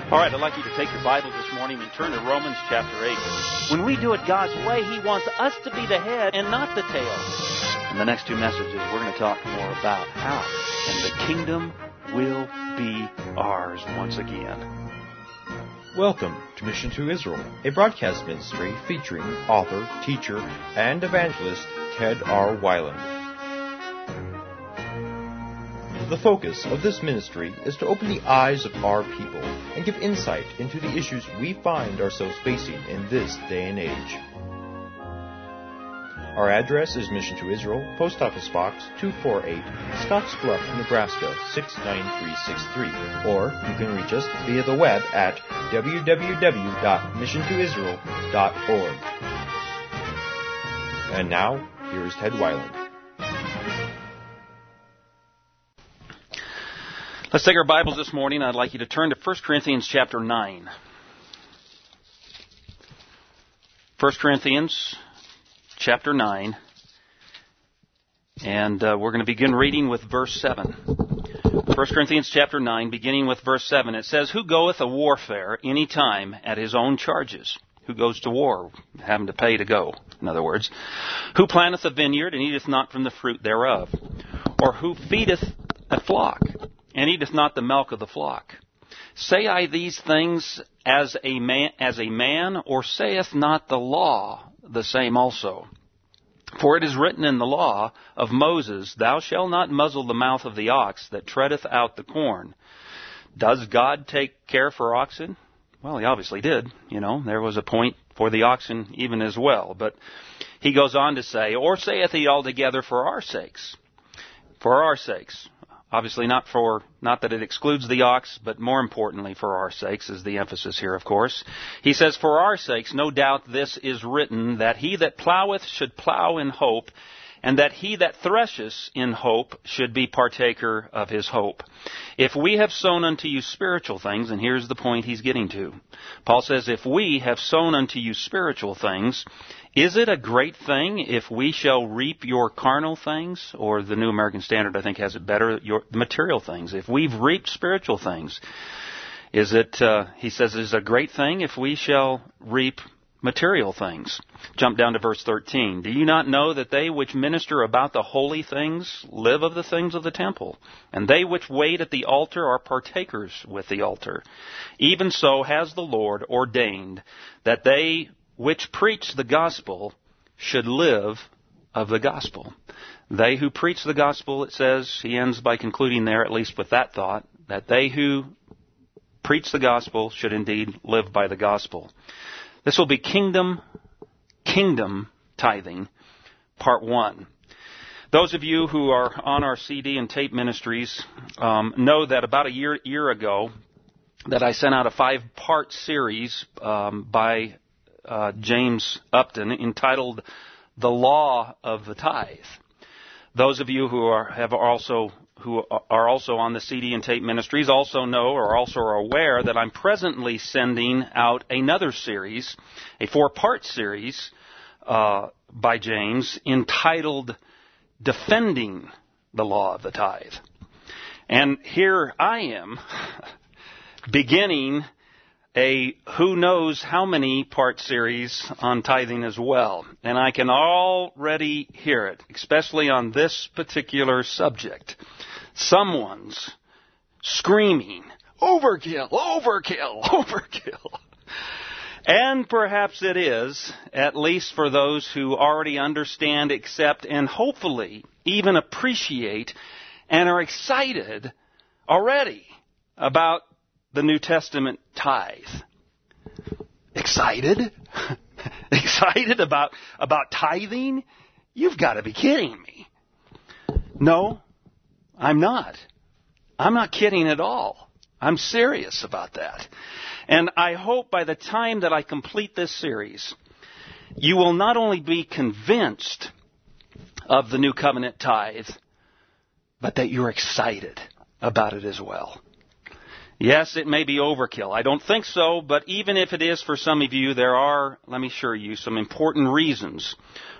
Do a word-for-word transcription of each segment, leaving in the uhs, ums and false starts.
All right, I'd like you to take your Bible this morning and turn to Romans chapter eight. When we do it God's way, He wants us to be the head and not the tail. In the next two messages, we're going to talk more about how, and the kingdom will be ours once again. Welcome to Mission to Israel, a broadcast ministry featuring author, teacher, and evangelist Ted R. Weiland. The focus of this ministry is to open the eyes of our people and give insight into the issues we find ourselves facing in this day and age. Our address is Mission to Israel, Post Office Box two forty-eight, Scottsbluff, Nebraska six nine three six three, or you can reach us via the web at w w w dot mission to israel dot org. And now, here is Ted Weiland. Let's take our Bibles this morning. I'd like you to turn to First Corinthians chapter nine. First Corinthians chapter nine. And uh, we're going to begin reading with verse seven. First Corinthians chapter nine, beginning with verse seven. It says, "Who goeth a warfare any time at his own charges?" Who goes to war, having to pay to go, in other words. "Who planteth a vineyard, and eateth not from the fruit thereof? Or who feedeth a flock, and eateth not the milk of the flock? Say I these things as a man, as a man, or saith not the law the same also? For it is written in the law of Moses, Thou shalt not muzzle the mouth of the ox that treadeth out the corn. Does God take care for oxen? Well, He obviously did. You know, there was a point for the oxen even as well. But he goes on to say, Or saith He altogether for our sakes? For our sakes. Obviously not for, not that it excludes the ox, but more importantly for our sakes is the emphasis here, of course. He says, For our sakes, no doubt this is written, that he that ploweth should plow in hope, and that he that thresheth in hope should be partaker of his hope. If we have sown unto you spiritual things," and here's the point he's getting to. Paul says, "If we have sown unto you spiritual things, is it a great thing if we shall reap your carnal things?" Or the New American Standard, I think, has it better, your material things. If we've reaped spiritual things, is it, uh, he says, is it a great thing if we shall reap material things? Jump down to verse thirteen. "Do you not know that they which minister about the holy things live of the things of the temple? And they which wait at the altar are partakers with the altar. Even so has the Lord ordained that they which preach the gospel should live of the gospel." They who preach the gospel, it says, he ends by concluding there, at least with that thought, that they who preach the gospel should indeed live by the gospel. This will be kingdom, kingdom tithing, part one. Those of you who are on our C D and tape ministries um, know that about a year year ago that I sent out a five-part series um, by uh, James Upton entitled "The Law of the Tithe." Those of you who are have also who are also on the C D and tape ministries also know or also are aware that I'm presently sending out another series, a four-part series uh, by James entitled "Defending the Law of the Tithe." And here I am beginning a who knows how many part series on tithing as well. And I can already hear it, especially on this particular subject. Someone's screaming, "Overkill, overkill, overkill." And perhaps it is, at least for those who already understand, accept, and hopefully even appreciate and are excited already about the New Testament tithe. Excited? Excited about, about tithing? You've got to be kidding me. No, I'm not. I'm not kidding at all. I'm serious about that. And I hope by the time that I complete this series, you will not only be convinced of the New Covenant tithe, but that you're excited about it as well. Yes, it may be overkill. I don't think so, but even if it is for some of you, there are, let me assure you, some important reasons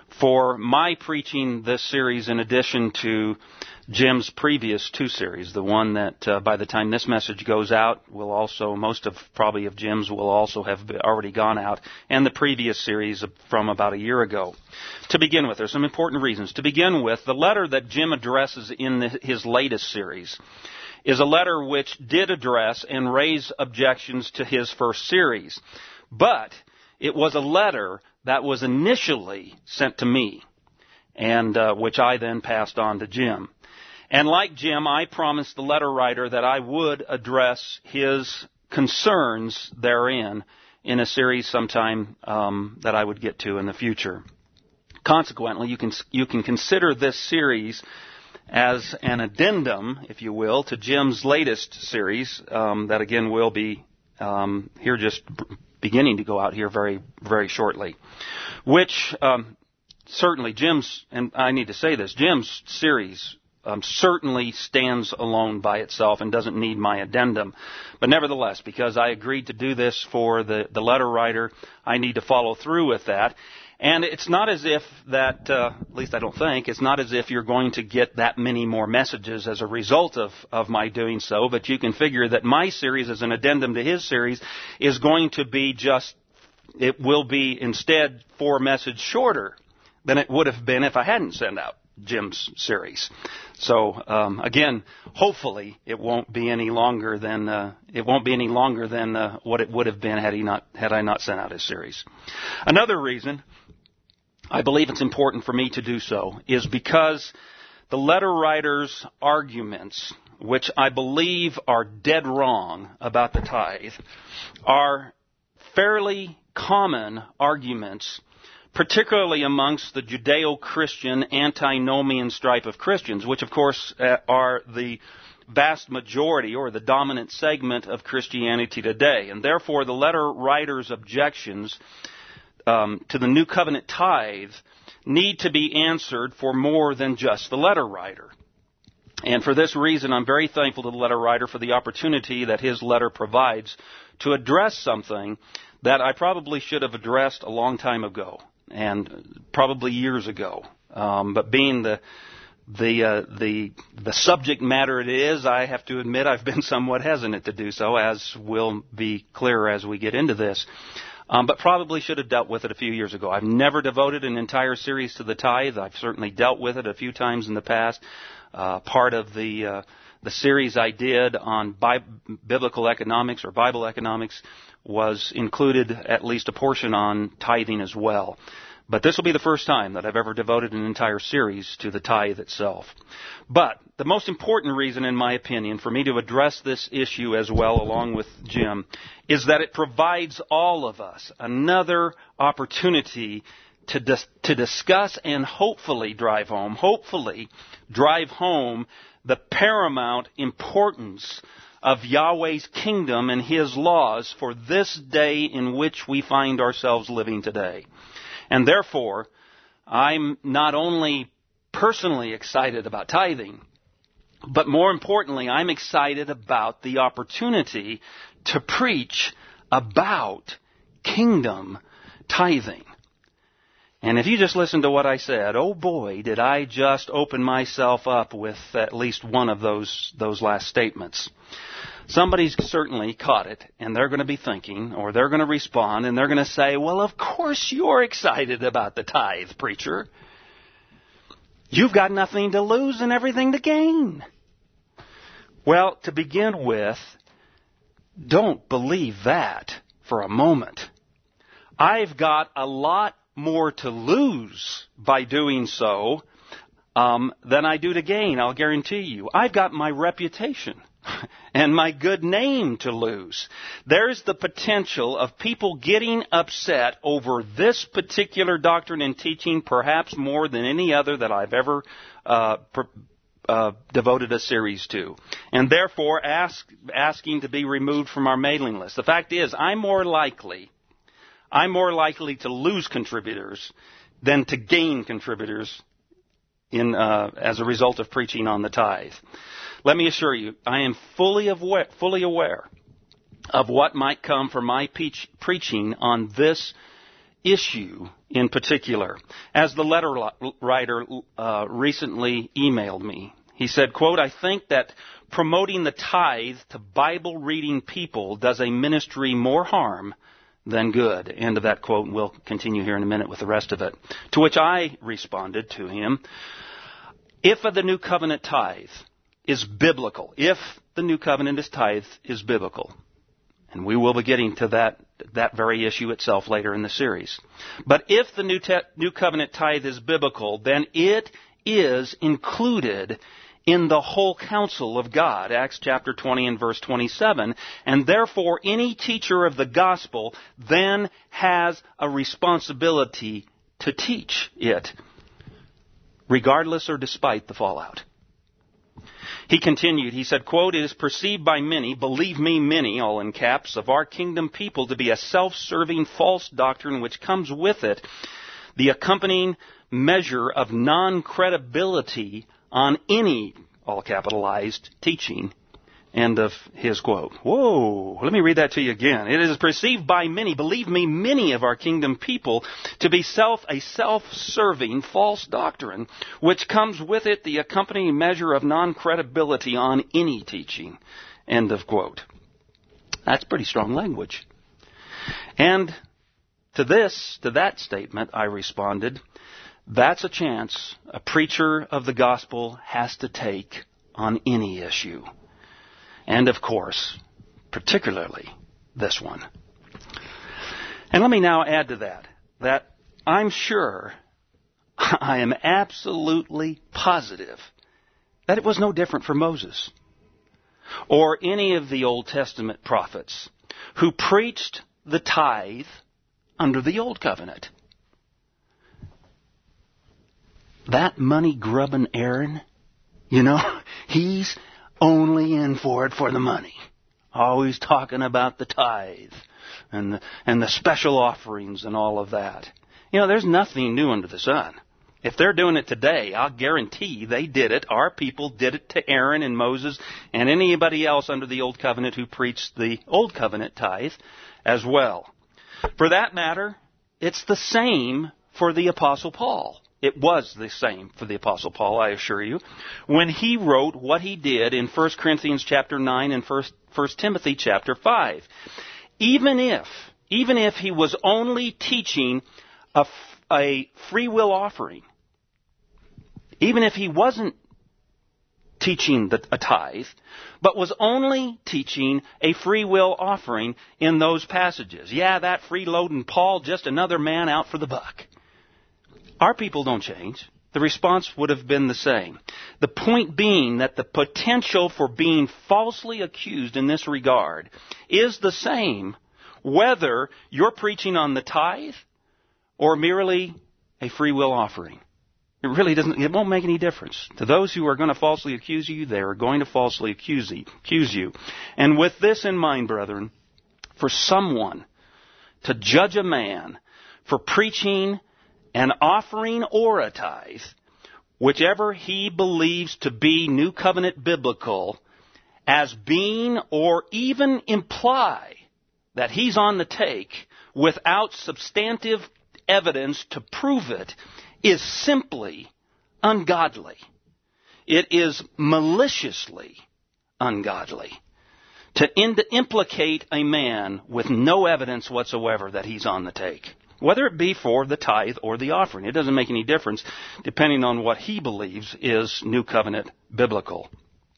for my preaching this series in addition to Jim's previous two series. The one that uh, by the time this message goes out will also, most of probably of Jim's will also have already gone out, and the previous series from about a year ago. To begin with, there's some important reasons. To begin with, the letter that Jim addresses in the, his latest series is a letter which did address and raise objections to his first series. But it was a letter that was initially sent to me, and uh, which I then passed on to Jim. And like Jim, I promised the letter writer that I would address his concerns therein in a series sometime um, that I would get to in the future. Consequently, you can you can consider this series as an addendum, if you will, to Jim's latest series um, that again will be um, here just beginning to go out here very very shortly, which um, certainly Jim's, and I need to say this, Jim's series Um, certainly stands alone by itself and doesn't need my addendum. But nevertheless, because I agreed to do this for the, the letter writer, I need to follow through with that. And it's not as if that, uh, at least I don't think, it's not as if you're going to get that many more messages as a result of, of my doing so, but you can figure that my series as an addendum to his series is going to be just, it will be instead four messages shorter than it would have been if I hadn't sent out Jim's series. So um, again, hopefully it won't be any longer than uh, it won't be any longer than uh, what it would have been had he not had I not sent out his series. Another reason I believe it's important for me to do so is because the letter writer's arguments, which I believe are dead wrong about the tithe, are fairly common arguments, particularly amongst the Judeo-Christian antinomian stripe of Christians, which of course uh, are the vast majority or the dominant segment of Christianity today. And therefore the letter writer's objections um, to the New Covenant tithe need to be answered for more than just the letter writer. And for this reason, I'm very thankful to the letter writer for the opportunity that his letter provides to address something that I probably should have addressed a long time ago, and probably years ago. Um, but being the the uh, the the subject matter it is, I have to admit I've been somewhat hesitant to do so, as will be clearer as we get into this. Um, but probably should have dealt with it a few years ago. I've never devoted an entire series to the tithe. I've certainly dealt with it a few times in the past. Uh, part of the uh, the series I did on Bi- biblical economics or Bible economics was included at least a portion on tithing as well. But this will be the first time that I've ever devoted an entire series to the tithe itself. But the most important reason, in my opinion, for me to address this issue as well along with Jim is that it provides all of us another opportunity to dis- to discuss and hopefully drive home, hopefully drive home the paramount importance of Yahweh's kingdom and His laws for this day in which we find ourselves living today. And therefore, I'm not only personally excited about tithing, but more importantly, I'm excited about the opportunity to preach about kingdom tithing. And if you just listen to what I said, oh boy, did I just open myself up with at least one of those those last statements. Somebody's certainly caught it, and they're going to be thinking, or they're going to respond, and they're going to say, well, of course you're excited about the tithe, preacher. You've got nothing to lose and everything to gain. Well, to begin with, don't believe that for a moment. I've got a lot more to lose by doing so um, than I do to gain, I'll guarantee you. I've got my reputation and my good name to lose. There's the potential of people getting upset over this particular doctrine and teaching, perhaps more than any other that I've ever uh, pr- uh, devoted a series to, and therefore ask, asking to be removed from our mailing list. The fact is, I'm more likely I'm more likely to lose contributors than to gain contributors in uh, as a result of preaching on the tithe. Let me assure you, I am fully aware, fully aware of what might come from my peach, preaching on this issue in particular. As the letter writer uh, recently emailed me, he said, quote, I think that promoting the tithe to Bible-reading people does a ministry more harm than good. End of that quote, and we'll continue here in a minute with the rest of it. To which I responded to him, if the New Covenant tithe is biblical, if the New Covenant is tithe is biblical, and we will be getting to that that very issue itself later in the series. But if the New, Te- New Covenant tithe is biblical, then it is included in the whole counsel of God, Acts chapter twenty and verse twenty-seven, and therefore any teacher of the gospel then has a responsibility to teach it, regardless or despite the fallout. He continued, he said, quote, it is perceived by many, believe me many, all in caps, of our kingdom people to be a self-serving false doctrine which comes with it the accompanying measure of non-credibility on any, all capitalized, teaching. End of his quote. Whoa, let me read that to you again. It is perceived by many, believe me, many of our kingdom people to be self a self-serving false doctrine, which comes with it the accompanying measure of non-credibility on any teaching. End of quote. That's pretty strong language. And to this, to that statement, I responded, that's a chance a preacher of the gospel has to take on any issue. And of course, particularly this one. And let me now add to that, that I'm sure, I am absolutely positive, that it was no different for Moses or any of the Old Testament prophets who preached the tithe under the Old Covenant. That money-grubbing Aaron, you know, he's only in for it for the money. Always talking about the tithe and the, and the special offerings and all of that. You know, there's nothing new under the sun. If they're doing it today, I'll guarantee they did it. Our people did it to Aaron and Moses and anybody else under the Old Covenant who preached the Old Covenant tithe as well. For that matter, it's the same for the Apostle Paul. It was the same for the Apostle Paul, I assure you, when he wrote what he did in First Corinthians chapter nine and First Timothy chapter five. Even if, even if he was only teaching a, a free will offering, even if he wasn't teaching the, a tithe, but was only teaching a free will offering in those passages. Yeah, that freeloading Paul, just another man out for the buck. Our people don't change. The response would have been the same. The point being that the potential for being falsely accused in this regard is the same whether you're preaching on the tithe or merely a free will offering. It really doesn't, it won't make any difference. To those who are going to falsely accuse you, they are going to falsely accuse you. And with this in mind, brethren, for someone to judge a man for preaching an offering or a tithe, whichever he believes to be New Covenant biblical, as being or even imply that he's on the take without substantive evidence to prove it, is simply ungodly. It is maliciously ungodly to in- implicate a man with no evidence whatsoever that he's on the take. Whether it be for the tithe or the offering. It doesn't make any difference depending on what he believes is New Covenant biblical.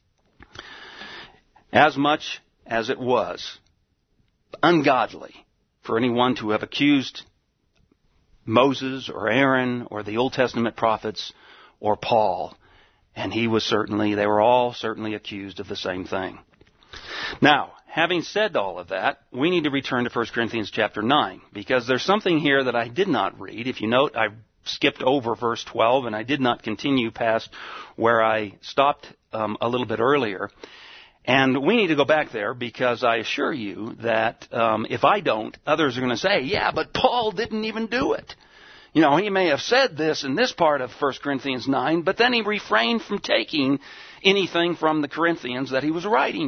As much as it was ungodly for anyone to have accused Moses or Aaron or the Old Testament prophets or Paul, and he was certainly, they were all certainly accused of the same thing. Now, having said all of that, we need to return to First Corinthians chapter nine, because there's something here that I did not read. If you note, I skipped over verse twelve, and I did not continue past where I stopped um, a little bit earlier. And we need to go back there, because I assure you that um, if I don't, others are going to say, yeah, but Paul didn't even do it. You know, he may have said this in this part of First Corinthians nine, but then he refrained from taking anything from the Corinthians that he was writing to.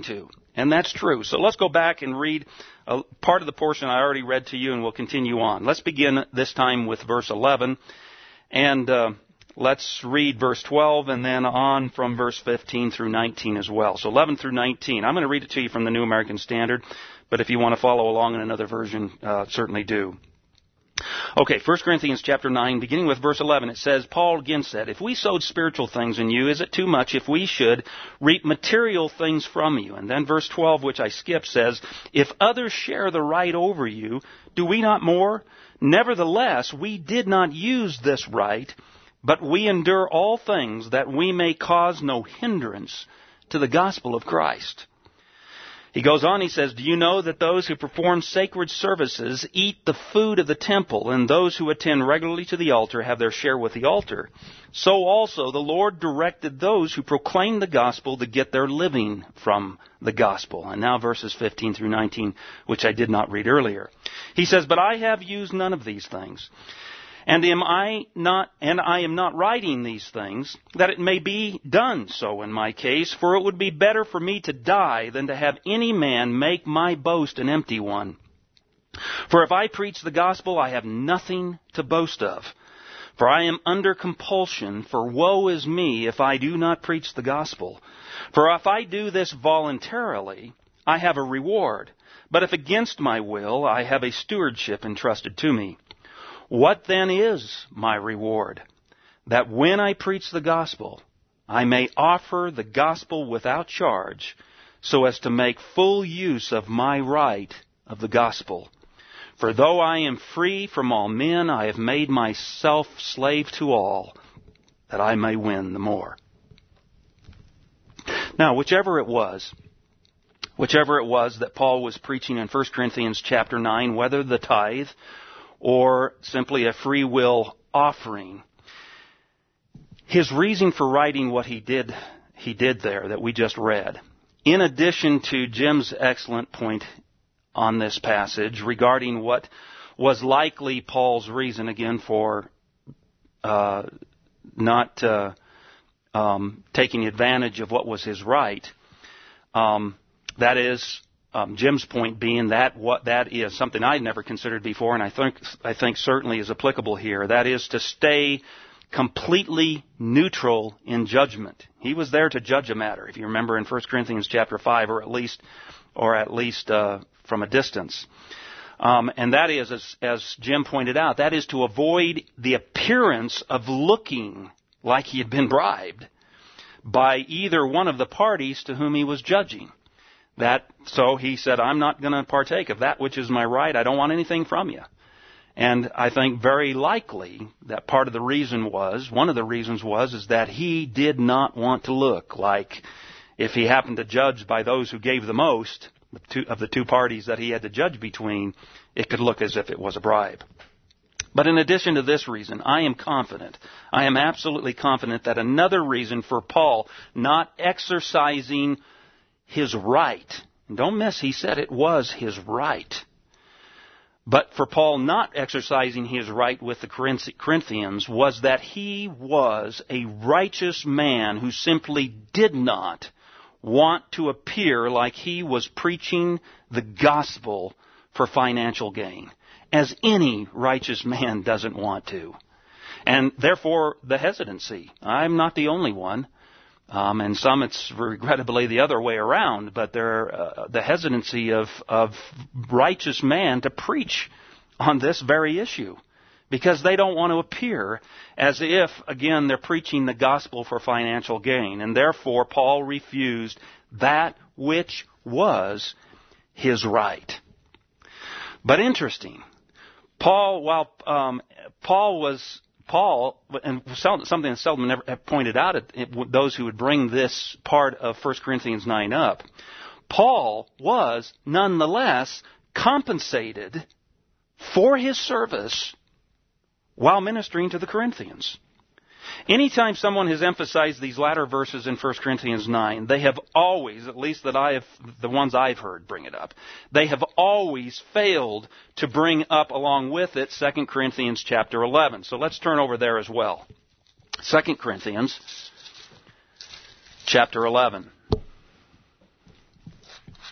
And that's true. So let's go back and read a part of the portion I already read to you, and we'll continue on. Let's begin this time with verse eleven, and uh, let's read verse twelve, and then on from verse fifteen through nineteen as well. So eleven through nineteen. I'm going to read it to you from the New American Standard, but if you want to follow along in another version, uh, certainly do. Okay, First Corinthians chapter nine, beginning with verse eleven, it says, Paul again said, if we sowed spiritual things in you, is it too much if we should reap material things from you? And then verse twelve, which I skipped, says, if others share the right over you, do we not more? Nevertheless, we did not use this right, but we endure all things that we may cause no hindrance to the gospel of Christ. He goes on, he says, do you know that those who perform sacred services eat the food of the temple, and those who attend regularly to the altar have their share with the altar? So also the Lord directed those who proclaim the gospel to get their living from the gospel. And now verses fifteen through nineteen, which I did not read earlier. He says, but I have used none of these things. And am I not, and I am not writing these things, that it may be done so in my case, for it would be better for me to die than to have any man make my boast an empty one. For if I preach the gospel, I have nothing to boast of. For I am under compulsion, for woe is me if I do not preach the gospel. For if I do this voluntarily, I have a reward. But if against my will, I have a stewardship entrusted to me. What then is my reward? That when I preach the gospel, I may offer the gospel without charge, so as to make full use of my right of the gospel. For though I am free from all men, I have made myself slave to all, that I may win the more. Now, whichever it was, whichever it was that Paul was preaching in First Corinthians chapter nine, whether the tithe or simply a free will offering, his reason for writing what he did, he did there that we just read, in addition to Jim's excellent point on this passage regarding what was likely Paul's reason again for uh, not uh, um, taking advantage of what was his right, um, that is, Um, Jim's point being that what that is something I'd never considered before, and I think I think certainly is applicable here. That is to stay completely neutral in judgment. He was there to judge a matter, if you remember in First Corinthians chapter five, or at least, or at least uh, from a distance. Um, and that is, as, as Jim pointed out, that is to avoid the appearance of looking like he had been bribed by either one of the parties to whom he was judging. That, so he said, I'm not going to partake of that which is my right. I don't want anything from you. And I think very likely that part of the reason was, one of the reasons was, is that he did not want to look like, if he happened to judge by those who gave the most of the two parties that he had to judge between, it could look as if it was a bribe. But in addition to this reason, I am confident, I am absolutely confident that another reason for Paul not exercising his right, and don't miss, he said it was his right, but for Paul not exercising his right with the Corinthians was that he was a righteous man who simply did not want to appear like he was preaching the gospel for financial gain, as any righteous man doesn't want to. And therefore, the hesitancy. I'm not the only one. Um, and some it's regrettably the other way around, but there, uh, the hesitancy of, of righteous man to preach on this very issue, because they don't want to appear as if, again, they're preaching the gospel for financial gain. And therefore, Paul refused that which was his right. But interesting, Paul, while um, Paul was Paul, and something that seldom never have pointed out at those who would bring this part of First Corinthians nine up, Paul was nonetheless compensated for his service while ministering to the Corinthians. Anytime someone has emphasized these latter verses in First Corinthians nine, they have always, at least that I have, the ones I've heard bring it up, they have always failed to bring up along with it Second Corinthians chapter eleven. So let's turn over there as well. Second Corinthians chapter eleven.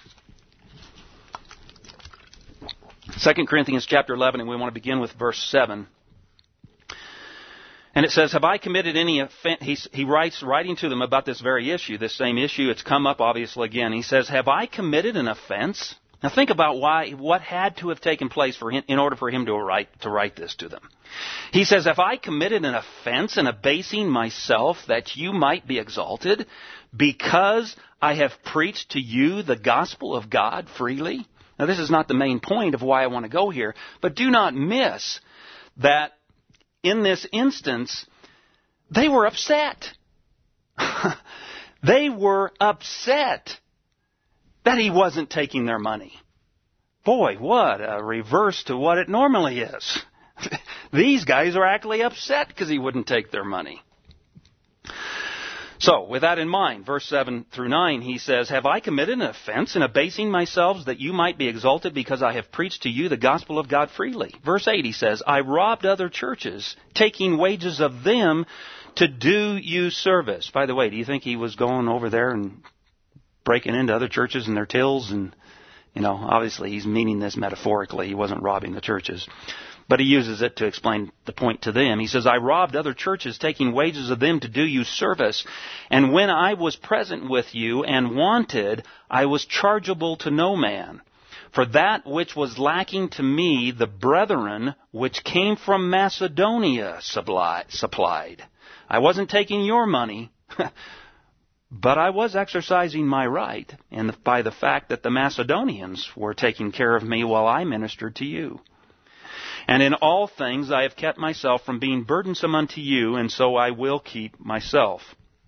Second Corinthians chapter eleven, and we want to begin with verse seven. And it says, have I committed any offense? He, he writes, writing to them about this very issue, this same issue. It's come up obviously again. He says, have I committed an offense? Now think about why, what had to have taken place for him in order for him to write, to write this to them. He says, have I committed an offense in abasing myself that you might be exalted because I have preached to you the gospel of God freely? Now this is not the main point of why I want to go here, but do not miss that in this instance, they were upset. They were upset that he wasn't taking their money. Boy, what a reverse to what it normally is. These guys are actually upset because he wouldn't take their money. So, with that in mind, verse seven through nine, he says, have I committed an offense in abasing myself that you might be exalted because I have preached to you the gospel of God freely? Verse eight, he says, I robbed other churches, taking wages of them to do you service. By the way, do you think he was going over there and breaking into other churches and their tills? And, you know, obviously he's meaning this metaphorically. He wasn't robbing the churches. But he uses it to explain the point to them. He says, I robbed other churches, taking wages of them to do you service. And when I was present with you and wanted, I was chargeable to no man. For that which was lacking to me, the brethren which came from Macedonia supplied. I wasn't taking your money, but I was exercising my right, and by the fact that the Macedonians were taking care of me while I ministered to you. And in all things I have kept myself from being burdensome unto you, and so I will keep myself.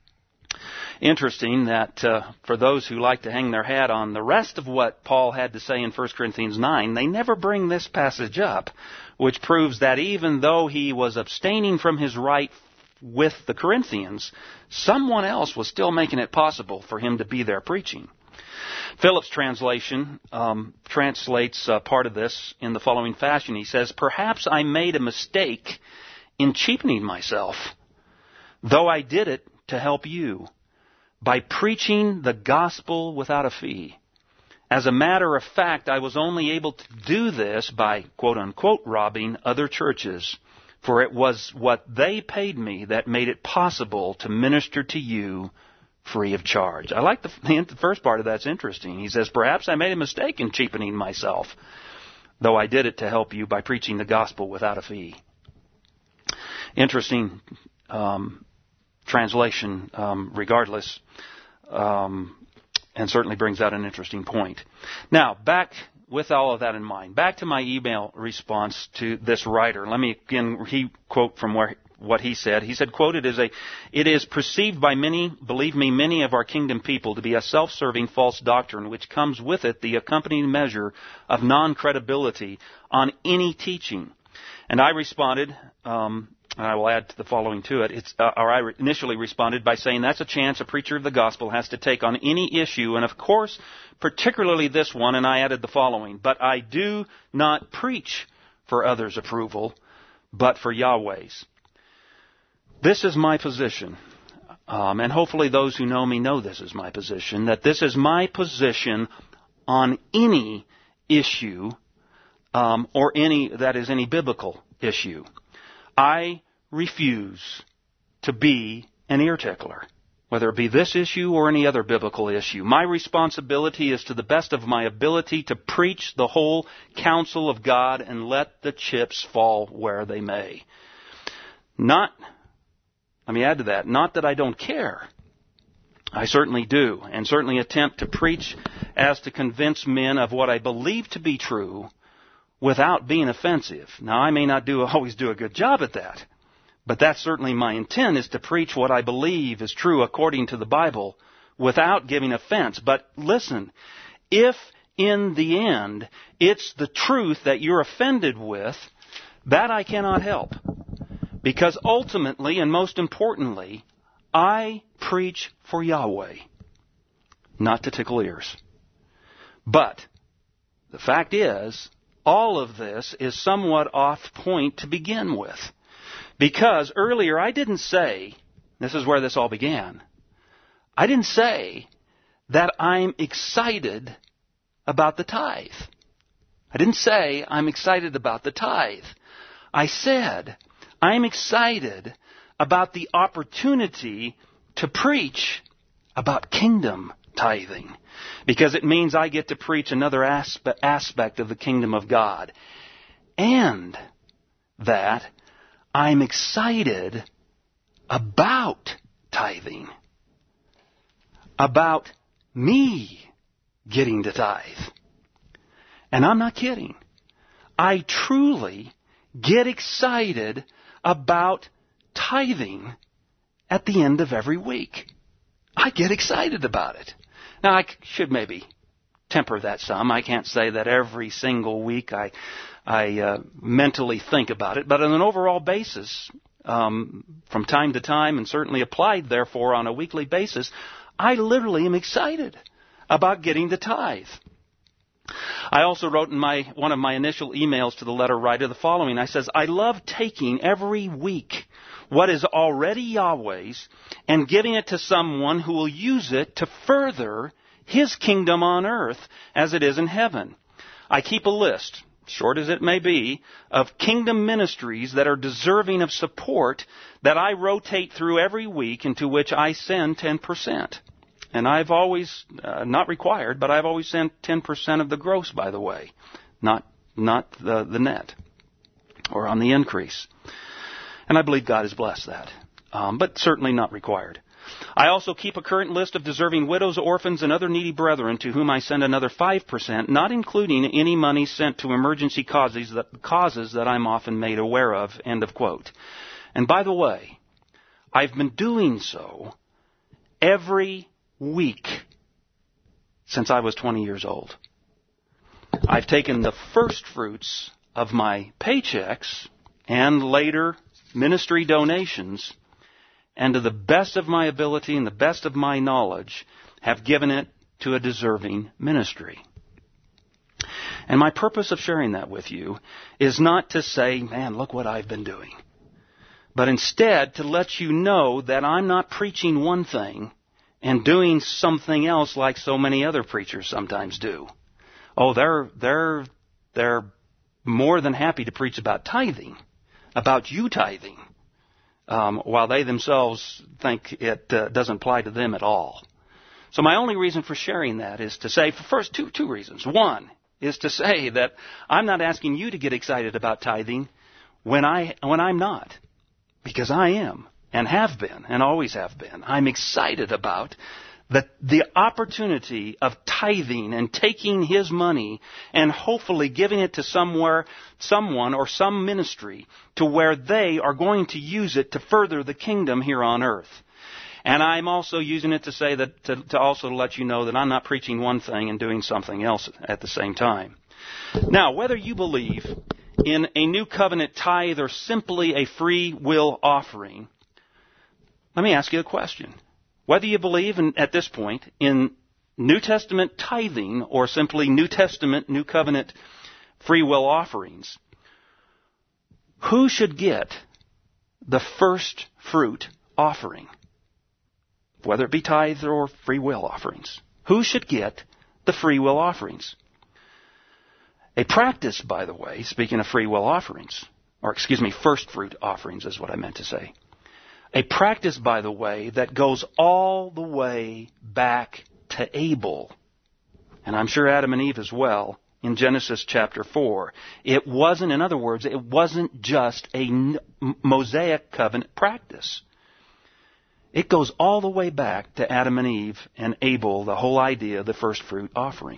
Interesting that uh, for those who like to hang their hat on the rest of what Paul had to say in First Corinthians nine, they never bring this passage up, which proves that even though he was abstaining from his right with the Corinthians, someone else was still making it possible for him to be there preaching. Phillips' translation um, translates uh, part of this in the following fashion. He says, perhaps I made a mistake in cheapening myself, though I did it to help you, by preaching the gospel without a fee. As a matter of fact, I was only able to do this by, quote-unquote, robbing other churches, for it was what they paid me that made it possible to minister to you free of charge. I like the, the first part of that's interesting. He says, perhaps I made a mistake in cheapening myself, though I did it to help you by preaching the gospel without a fee. Interesting um, translation, um, regardless, um, and certainly brings out an interesting point. Now, back with all of that in mind, back to my email response to this writer. Let me again re-quote from where what he said. He said, quote, it is, a, it is perceived by many, believe me, many of our kingdom people to be a self-serving false doctrine, which comes with it the accompanying measure of non-credibility on any teaching. And I responded, um, and I will add the following to it, it's, uh, or I initially responded by saying that's a chance a preacher of the gospel has to take on any issue, and of course, particularly this one, and I added the following, but I do not preach for others' approval, but for Yahweh's. This is my position, um, and hopefully those who know me know this is my position, that this is my position on any issue, um, or any, that is any biblical issue. I refuse to be an ear tickler, whether it be this issue or any other biblical issue. My responsibility is to the best of my ability to preach the whole counsel of God and let the chips fall where they may. Not... Let me add to that, not that I don't care. I certainly do, and certainly attempt to preach as to convince men of what I believe to be true without being offensive. Now, I may not do always do a good job at that, but that's certainly my intent, is to preach what I believe is true according to the Bible without giving offense. But listen, if in the end it's the truth that you're offended with, that I cannot help. Because ultimately, and most importantly, I preach for Yahweh, not to tickle ears. But the fact is, all of this is somewhat off point to begin with. Because earlier I didn't say, this is where this all began, I didn't say that I'm excited about the tithe. I didn't say I'm excited about the tithe. I said I'm excited about the opportunity to preach about kingdom tithing, because it means I get to preach another aspe- aspect of the kingdom of God. And that I'm excited about tithing, about me getting to tithe. And I'm not kidding. I truly get excited about tithing at the end of every week. I get excited about it. Now, I should maybe temper that some. I can't say that every single week I I uh, mentally think about it, but on an overall basis, um, from time to time, and certainly applied, therefore, on a weekly basis, I literally am excited about getting the tithe. I also wrote in my one of my initial emails to the letter writer the following. I says, I love taking every week what is already Yahweh's and giving it to someone who will use it to further His kingdom on earth as it is in heaven. I keep a list, short as it may be, of kingdom ministries that are deserving of support that I rotate through every week, into which I send ten percent. And I've always, uh, not required, but I've always sent ten percent of the gross, by the way, not not the, the net or on the increase. And I believe God has blessed that, um, but certainly not required. I also keep a current list of deserving widows, orphans, and other needy brethren to whom I send another five percent, not including any money sent to emergency causes that, causes that I'm often made aware of, end of quote. And by the way, I've been doing so every week since I was twenty years old. I've taken the first fruits of my paychecks and later ministry donations, and to the best of my ability and the best of my knowledge, have given it to a deserving ministry. And my purpose of sharing that with you is not to say, man, look what I've been doing, but instead to let you know that I'm not preaching one thing and doing something else like so many other preachers sometimes do. Oh, they're they're they're more than happy to preach about tithing, about you tithing, um, while they themselves think it uh, doesn't apply to them at all. So my only reason for sharing that is to say, for first, two two reasons. One is to say that I'm not asking you to get excited about tithing when I when I'm not, because I am. And have been, and always have been. I'm excited about the, the opportunity of tithing and taking His money and hopefully giving it to somewhere, someone or some ministry to where they are going to use it to further the kingdom here on earth. And I'm also using it to say that, to, to also let you know that I'm not preaching one thing and doing something else at the same time. Now, whether you believe in a new covenant tithe or simply a free will offering, let me ask you a question. Whether you believe in, at this point in New Testament tithing or simply New Testament, New Covenant free will offerings, who should get the first fruit offering? Whether it be tithe or free will offerings. Who should get the free will offerings? A practice, by the way, speaking of free will offerings, or excuse me, first fruit offerings is what I meant to say. A practice, by the way, that goes all the way back to Abel, and I'm sure Adam and Eve as well, in Genesis chapter four. It wasn't, in other words, it wasn't just a Mosaic covenant practice. It goes all the way back to Adam and Eve and Abel, the whole idea of the first fruit offering.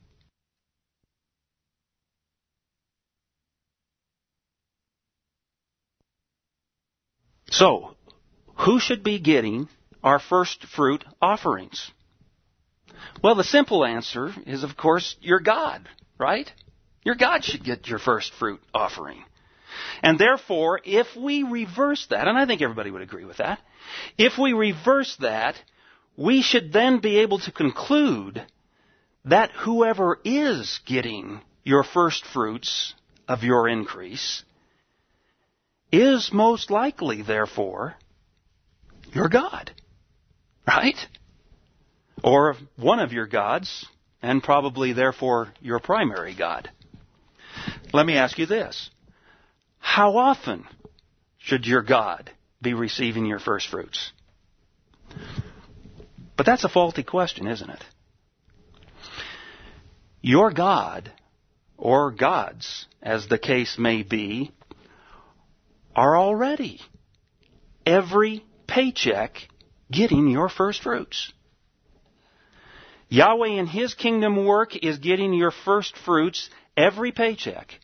So, who should be getting our first fruit offerings? Well, the simple answer is, of course, your God, right? Your God should get your first fruit offering. And therefore, if we reverse that, and I think everybody would agree with that, if we reverse that, we should then be able to conclude that whoever is getting your first fruits of your increase is most likely, therefore, your God, right? Or one of your gods, and probably, therefore, your primary God. Let me ask you this. How often should your God be receiving your first fruits? But that's a faulty question, isn't it? Your God, or gods, as the case may be, are already every paycheck getting your first fruits. Yahweh in His kingdom work is getting your first fruits every paycheck.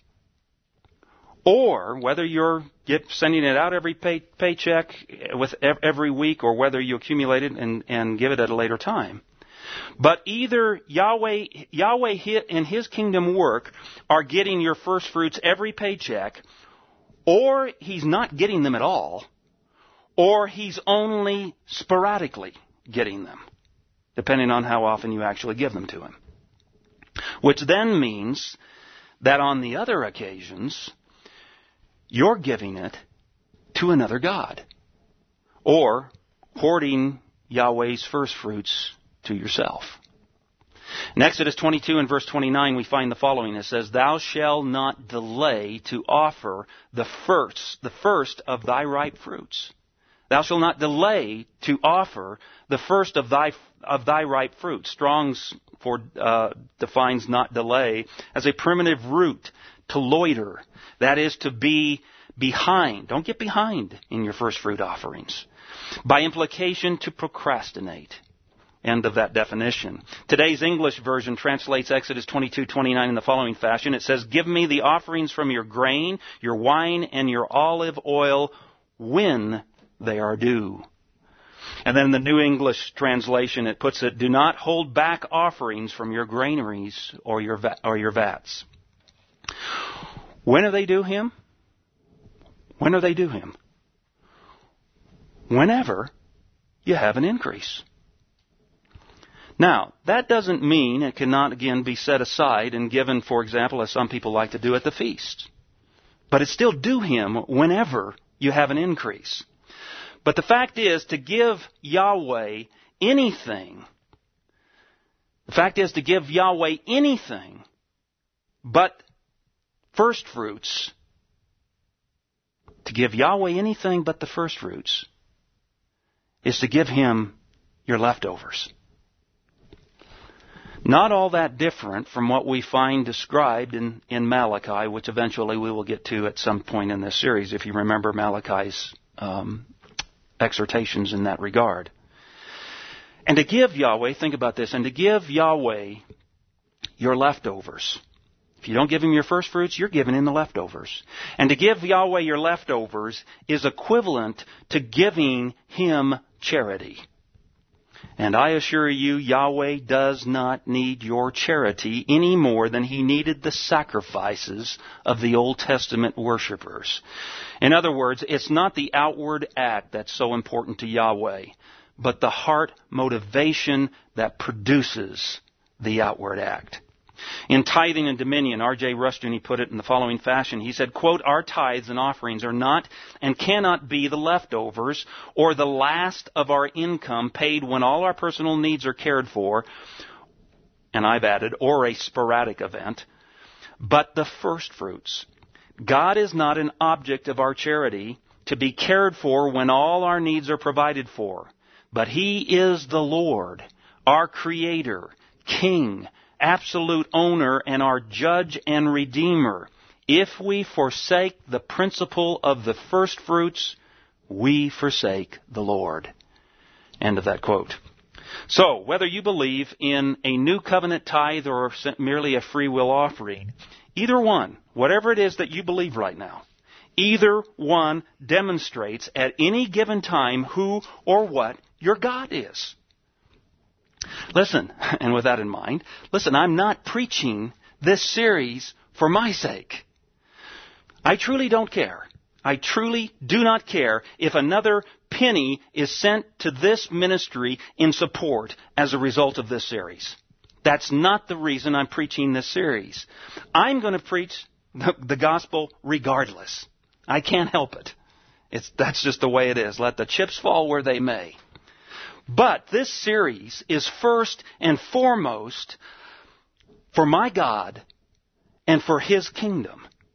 Or whether you're get, sending it out every pay, paycheck with every week, or whether you accumulate it and, and give it at a later time. But either Yahweh, Yahweh in His kingdom work are getting your first fruits every paycheck, or He's not getting them at all, or He's only sporadically getting them, depending on how often you actually give them to Him. Which then means that on the other occasions, you're giving it to another god, or hoarding Yahweh's first fruits to yourself. In Exodus twenty-two and verse twenty-nine, we find the following. It says, "Thou shalt not delay to offer the first, the first of thy ripe fruits. Thou shalt not delay to offer the first of thy of thy ripe fruits." Strong's for uh, defines "not delay" as a primitive root to loiter. That is, to be behind. Don't get behind in your first fruit offerings. By implication, to procrastinate. End of that definition. Today's English version translates Exodus twenty-two twenty-nine in the following fashion. It says, "Give me the offerings from your grain, your wine, and your olive oil when they are due." And then in the New English translation, it puts it, "Do not hold back offerings from your granaries or your va- or your vats." When are they due Him? When are they due Him? Whenever you have an increase. Now, that doesn't mean it cannot again be set aside and given, for example, as some people like to do at the feast. But it's still due Him whenever you have an increase. But the fact is, to give Yahweh anything, the fact is to give Yahweh anything but first fruits, to give Yahweh anything but the first fruits, is to give Him your leftovers. Not all that different from what we find described in, in Malachi, which eventually we will get to at some point in this series, if you remember Malachi's um, exhortations in that regard. And to give Yahweh, think about this, and to give Yahweh your leftovers. If you don't give Him your first fruits, you're giving Him the leftovers. And to give Yahweh your leftovers is equivalent to giving Him charity. And I assure you, Yahweh does not need your charity any more than He needed the sacrifices of the Old Testament worshipers. In other words, it's not the outward act that's so important to Yahweh, but the heart motivation that produces the outward act. In Tithing and Dominion, R J Rushdoony put it in the following fashion. He said, quote, "Our tithes and offerings are not and cannot be the leftovers or the last of our income paid when all our personal needs are cared for," and I've added, "or a sporadic event, but the first fruits. God is not an object of our charity to be cared for when all our needs are provided for, but He is the Lord, our Creator, King, absolute owner, and our judge and redeemer. If we forsake the principle of the first fruits, we forsake the Lord." End of that quote. So, whether you believe in a new covenant tithe or merely a free will offering, either one, whatever it is that you believe right now, either one demonstrates at any given time who or what your God is. Listen, and with that in mind, listen, I'm not preaching this series for my sake. I truly don't care. I truly do not care if another penny is sent to this ministry in support as a result of this series. That's not the reason I'm preaching this series. I'm going to preach the, the gospel regardless. I can't help it. It's, that's just the way it is. Let the chips fall where they may. But this series is first and foremost for my God and for His kingdom.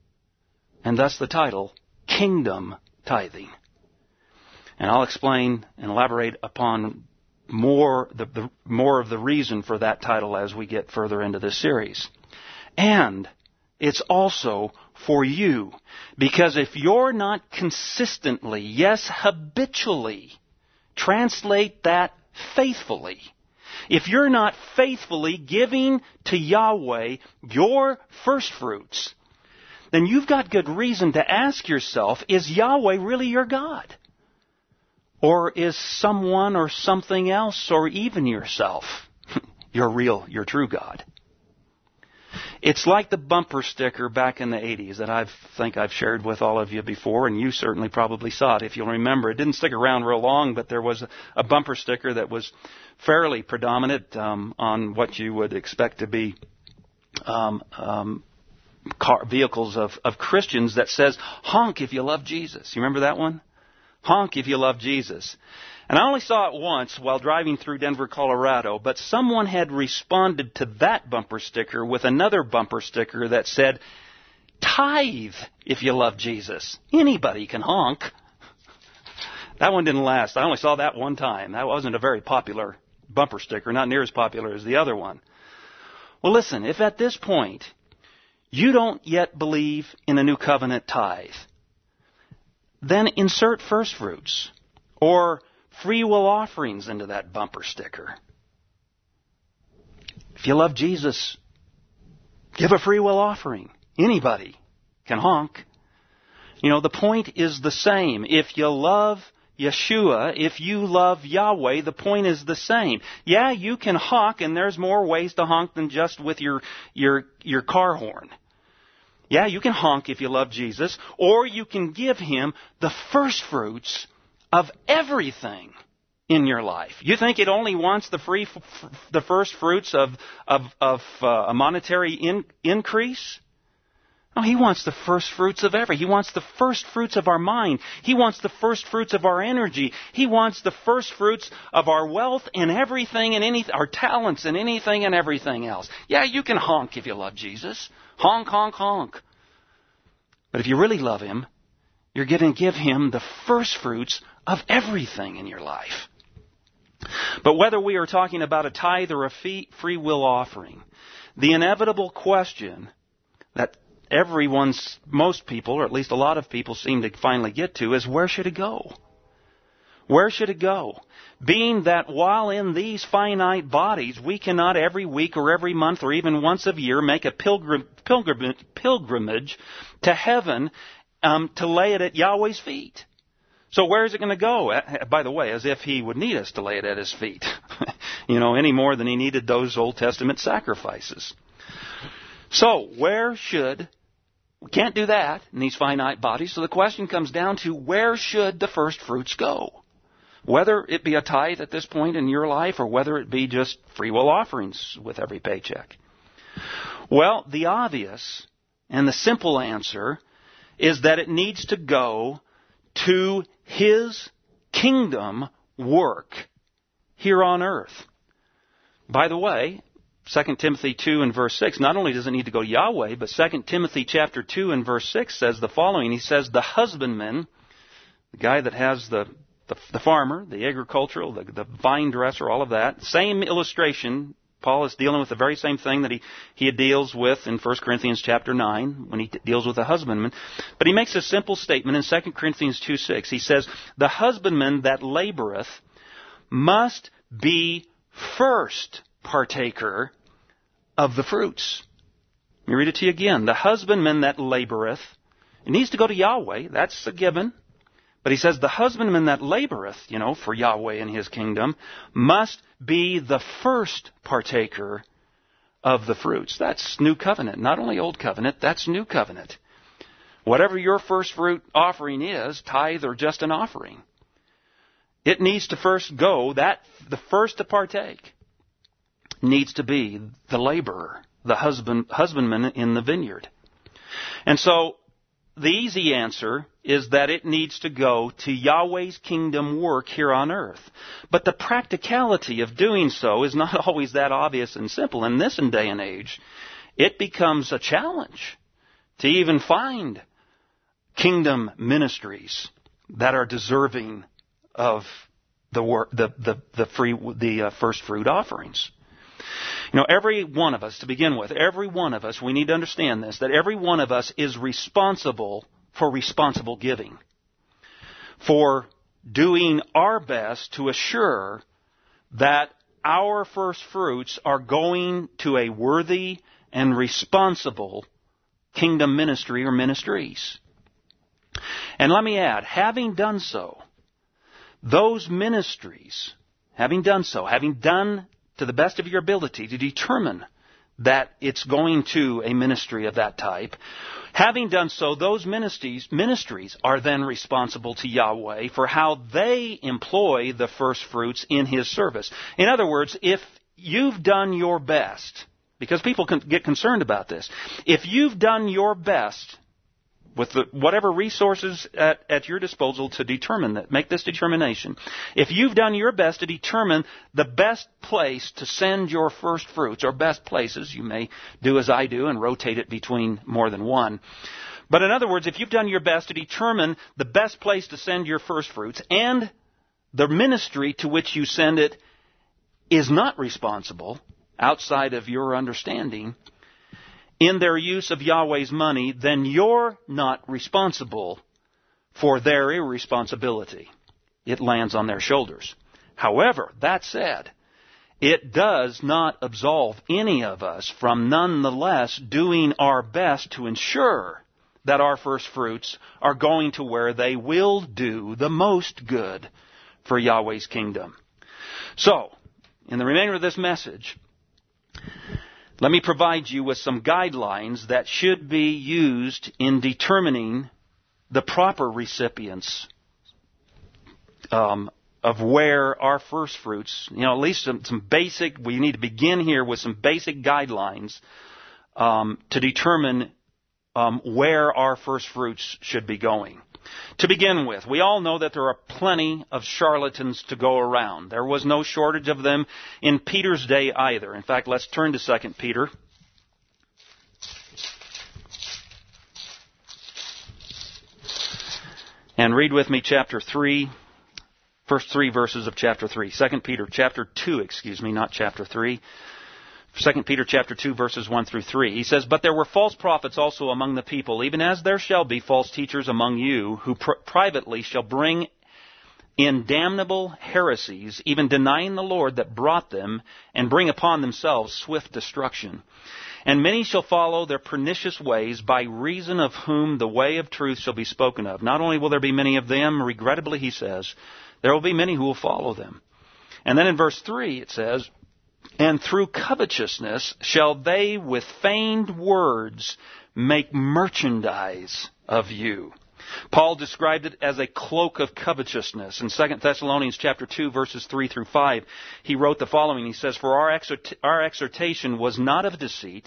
and thus the title, Kingdom Tithing. And I'll explain and elaborate upon more the, the more of the reason for that title as we get further into this series. And it's also for you, because if you're not consistently, yes, habitually, translate that faithfully, if you're not faithfully giving to Yahweh your first fruits, then you've got good reason to ask yourself, is Yahweh really your God? Or is someone or something else, or even yourself, your real, your true God? It's like the bumper sticker back in the eighties that I think I've shared with all of you before, and you certainly probably saw it if you'll remember. It didn't stick around real long, but there was a bumper sticker that was fairly predominant um, on what you would expect to be um, um, car, vehicles of, of Christians that says, honk if you love Jesus. You remember that one? Honk if you love Jesus. And I only saw it once while driving through Denver, Colorado, but someone had responded to that bumper sticker with another bumper sticker that said, tithe if you love Jesus. Anybody can honk. That one didn't last. I only saw that one time. That wasn't a very popular bumper sticker, not near as popular as the other one. Well, listen, if at this point you don't yet believe in a new covenant tithe, then insert first fruits or free will offerings into that bumper sticker. If you love Jesus, give a free will offering. Anybody can honk. You know, the point is the same. If you love Yeshua, if you love Yahweh, the point is the same. Yeah, you can honk, and there's more ways to honk than just with your your your car horn. Yeah, you can honk if you love Jesus, or you can give Him the first fruits of everything in your life. You think it only wants the free, f- the first fruits of of, of uh, a monetary in, increase? No, He wants the first fruits of every. He wants the first fruits of our mind. He wants the first fruits of our energy. He wants the first fruits of our wealth and everything and anything, our talents and anything and everything else. Yeah, you can honk if you love Jesus. Honk, honk, honk. But if you really love Him, you're going to give Him the first fruits of everything in your life. But whether we are talking about a tithe or a fee, free will offering, the inevitable question that everyone's, most people, or at least a lot of people seem to finally get to is, where should it go? Where should it go? Being that while in these finite bodies, we cannot every week or every month or even once a year make a pilgrim, pilgrim, pilgrimage to heaven um, to lay it at Yahweh's feet. So where is it going to go? By the way, as if He would need us to lay it at His feet, you know, any more than He needed those Old Testament sacrifices. So where should, we can't do that in these finite bodies, so the question comes down to, where should the first fruits go? Whether it be a tithe at this point in your life, or whether it be just free will offerings with every paycheck. Well, the obvious and the simple answer is that it needs to go to His kingdom work here on earth. By the way, Second Timothy two and verse six, not only does it need to go to Yahweh, but Second Timothy chapter two and verse six says the following. He says, the husbandman, the guy that has the The, the farmer, the agricultural, the, the vine dresser, all of that. Same illustration. Paul is dealing with the very same thing that he, he deals with in First Corinthians chapter nine when he t- deals with the husbandman. But he makes a simple statement in Second Corinthians two six. He says, the husbandman that laboreth must be first partaker of the fruits. Let me read it to you again. The husbandman that laboreth, it needs to go to Yahweh. That's a given. But he says, the husbandman that laboreth, you know, for Yahweh and His kingdom, must be the first partaker of the fruits. That's New Covenant. Not only Old Covenant, that's New Covenant. Whatever your first fruit offering is, tithe or just an offering, it needs to first go, that the first to partake needs to be the laborer, the husband, husbandman in the vineyard. And so, the easy answer is that it needs to go to Yahweh's kingdom work here on earth. But the practicality of doing so is not always that obvious and simple. In this day and age, it becomes a challenge to even find kingdom ministries that are deserving of the work, the the the free the uh, first fruit offerings. You know, every one of us, to begin with, every one of us, we need to understand this, that every one of us is responsible for responsible giving, for doing our best to assure that our first fruits are going to a worthy and responsible kingdom ministry or ministries. And let me add, having done so, those ministries, having done so, having done to the best of your ability to determine that it's going to a ministry of that type, having done so, those ministries, ministries are then responsible to Yahweh for how they employ the first fruits in His service. In other words, if you've done your best, because people can get concerned about this, if you've done your best with the, whatever resources at, at your disposal to determine that, make this determination. If you've done your best to determine the best place to send your first fruits, or best places, you may do as I do and rotate it between more than one. But in other words, if you've done your best to determine the best place to send your first fruits, and the ministry to which you send it is not responsible outside of your understanding in their use of Yahweh's money, then you're not responsible for their irresponsibility. It lands on their shoulders. However, that said, it does not absolve any of us from nonetheless doing our best to ensure that our first fruits are going to where they will do the most good for Yahweh's kingdom. So, in the remainder of this message, let me provide you with some guidelines that should be used in determining the proper recipients um, of where our first fruits, you know, at least some, some basic, we need to begin here with some basic guidelines um, to determine um, where our first fruits should be going. To begin with, we all know that there are plenty of charlatans to go around. There was no shortage of them in Peter's day either. In fact, let's turn to Second Peter. And read with me chapter three, first three verses of chapter three. Second Peter chapter two, excuse me, not chapter three. Second Peter chapter two, verses one through three. He says, "But there were false prophets also among the people, even as there shall be false teachers among you, who pr- privately shall bring in damnable heresies, even denying the Lord that brought them, and bring upon themselves swift destruction. And many shall follow their pernicious ways, by reason of whom the way of truth shall be spoken of. Not only will there be many of them, regrettably he says, there will be many who will follow them." And then in verse three it says, "And through covetousness shall they with feigned words make merchandise of you." Paul described it as a cloak of covetousness. In Second Thessalonians chapter two, verses three through five, he wrote the following. He says, "For our, exhort- our exhortation was not of deceit,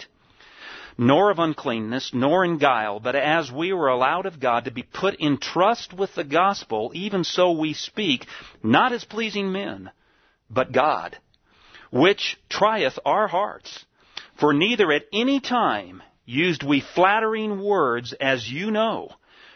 nor of uncleanness, nor in guile, but as we were allowed of God to be put in trust with the gospel, even so we speak, not as pleasing men, but God, which trieth our hearts. For neither at any time used we flattering words, as you know,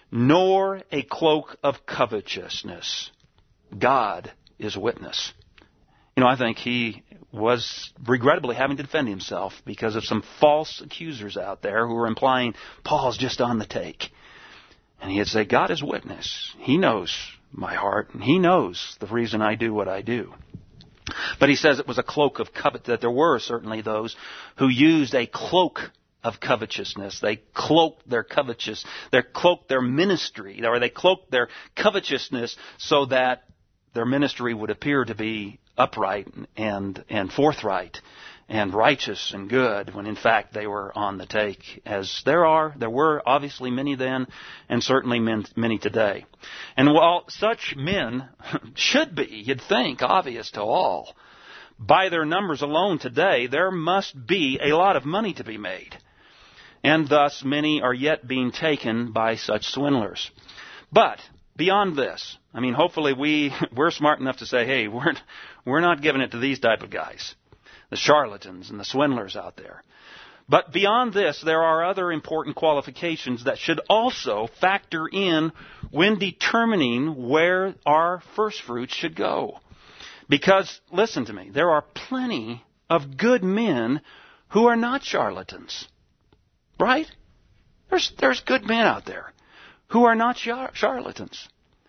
nor a cloak of covetousness. God is witness." You know, I think he was regrettably having to defend himself because of some false accusers out there who were implying Paul's just on the take. And he'd say, God is witness. He knows my heart, and He knows the reason I do what I do. But he says it was a cloak of covet, that there were certainly those who used a cloak of covetousness. They cloaked their covetous, they cloaked their ministry, or they cloaked their covetousness so that their ministry would appear to be upright and, and forthright and righteous and good, when in fact they were on the take, as there are, there were obviously many then, and certainly many today. And while such men should be, you'd think, obvious to all, by their numbers alone today, there must be a lot of money to be made. And thus many are yet being taken by such swindlers. But beyond this, I mean, hopefully we, we're smart enough to say, hey, we're, we're not giving it to these type of guys, the charlatans and the swindlers out there. But beyond this, there are other important qualifications that should also factor in when determining where our first fruits should go. Because, listen to me, there are plenty of good men who are not charlatans. Right? There's, there's good men out there who are not char- charlatans.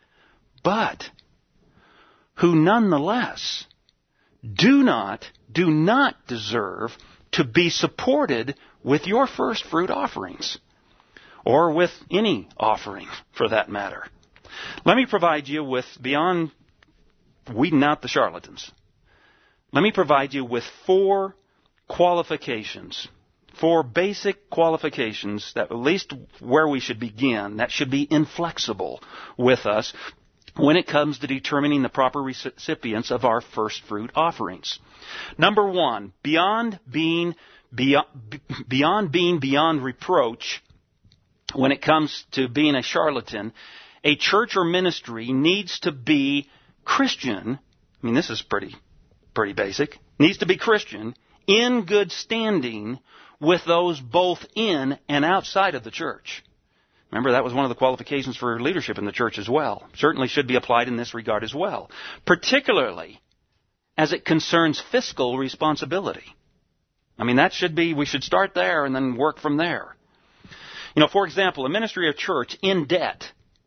But who nonetheless do not, do not deserve to be supported with your first fruit offerings, or with any offering for that matter. Let me provide you with, beyond weeding out the charlatans, let me provide you with four qualifications, four basic qualifications that at least where we should begin, that should be inflexible with us when it comes to determining the proper recipients of our first fruit offerings. Number one, beyond being beyond, beyond being beyond reproach, when it comes to being a charlatan, a church or ministry needs to be Christian. I mean, this is pretty, pretty basic. Needs to be Christian in good standing with those both in and outside of the church. Remember, that was one of the qualifications for leadership in the church as well. Certainly should be applied in this regard as well. Particularly as it concerns fiscal responsibility. I mean, that should be, we should start there and then work from there. You know, for example, a ministry or church in debt,